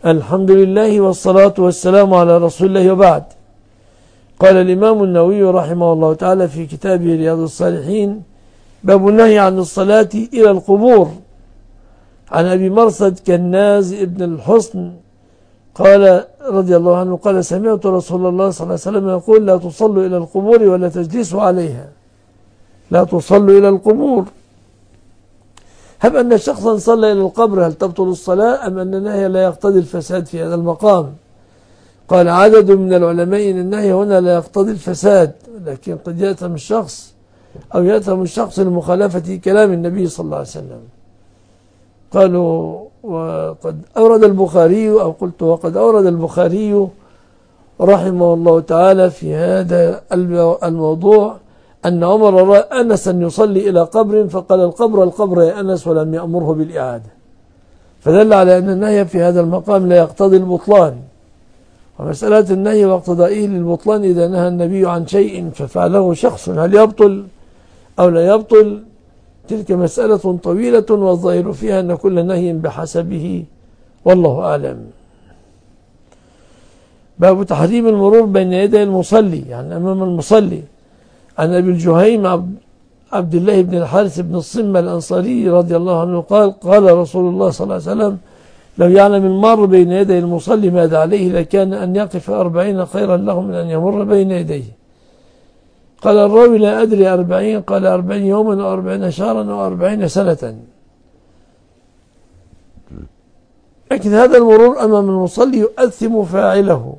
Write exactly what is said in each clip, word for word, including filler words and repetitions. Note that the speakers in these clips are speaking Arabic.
الحمد لله والصلاة والسلام على رسول الله وبعد. قال الإمام النووي رحمه الله تعالى في كتابه رياض الصالحين: باب النهي عن الصلاة إلى القبور. عن أبي مرثد كناز ابن الحصن قال رضي الله عنه قال: سمعت رسول الله صلى الله عليه وسلم يقول: لا تصلوا إلى القبور ولا تجلسوا عليها. لا تصلوا إلى القبور. هب أن شخصا صلى إلى القبر هل تبطل الصلاة أم أن النهي لا يقتضي الفساد في هذا المقام؟ قال عدد من العلماء إن النهي هنا لا يقتضي الفساد، لكن قد يأثم الشخص أو يأثم الشخص لمخالفة كلام النبي صلى الله عليه وسلم. قالوا وقد أورد البخاري أو قلت وقد أورد البخاري رحمه الله تعالى في هذا الموضوع أن عمر رأى أنسا يصلي إلى قبر فقال: القبر القبر يا أنس، ولم يأمره بالإعادة، فدل على أن النهي في هذا المقام لا يقتضي البطلان. ومسألة النهي واقتضائه للبطلان إذا نهى النبي عن شيء ففعله شخص هل يبطل أو لا يبطل؟ تلك مسألة طويلة والظاهر فيها أن كل نهي بحسبه، والله أعلم. باب تحريم المرور بين يدي المصلي، يعني أمام المصلي. عن أبي الجهيم عبد الله بن الحارث بن الصمة الأنصاري رضي الله عنه قال: قال رسول الله صلى الله عليه وسلم: لو يعلم المار بين يدي المصلي ماذا عليه لكان أن يقف أربعين خيرا له من أن يمر بين يديه. قال الراوي: لا أدري أربعين، قال أربعين يوما أو أربعين شهرا أو أربعين سنة. لكن هذا المرور أمام المصلي يؤثم فاعله،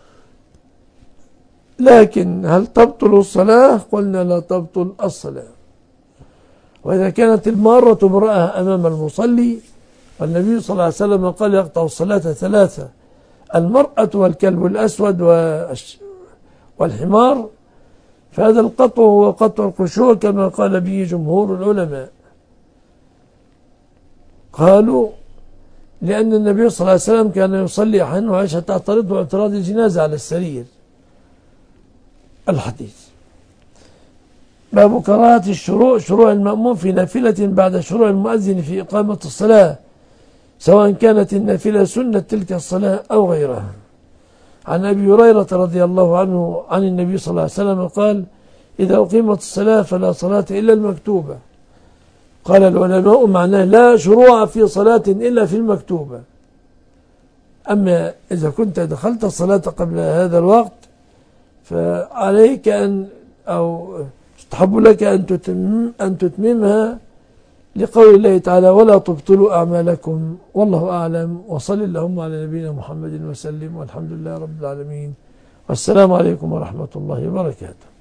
لكن هل تبطل الصلاة؟ قلنا لا تبطل الصلاة. وإذا كانت المارة امرأة أمام المصلي، والنبي صلى الله عليه وسلم قال: يقطع الصلاة ثلاثة: المرأة والكلب الأسود والحمار، فهذا القطع هو قطع الخشوع كما قال به جمهور العلماء. قالوا لأن النبي صلى الله عليه وسلم كان يصلي أحيانا وعائشة تعترض اعتراض الجنازة على السرير. الحديث. باب كراهة الشروع شروع المأموم في نافلة بعد شروع المؤذن في إقامة الصلاة، سواء كانت النافلة سنة تلك الصلاة أو غيرها. عن أبي هريرة رضي الله عنه عن النبي صلى الله عليه وسلم قال: إذا أقيمت الصلاة فلا صلاة إلا المكتوبة. قال العلماء معناه لا شروع في صلاة إلا في المكتوبة. أما إذا كنت دخلت الصلاة قبل هذا الوقت فعليك أن أو تحب لك أن تتم أن تتممها لقول الله تعالى: ولا تبطلوا أعمالكم، والله أعلم. وصل اللهم على نبينا محمد وسلم، والحمد لله رب العالمين، والسلام عليكم ورحمة الله وبركاته.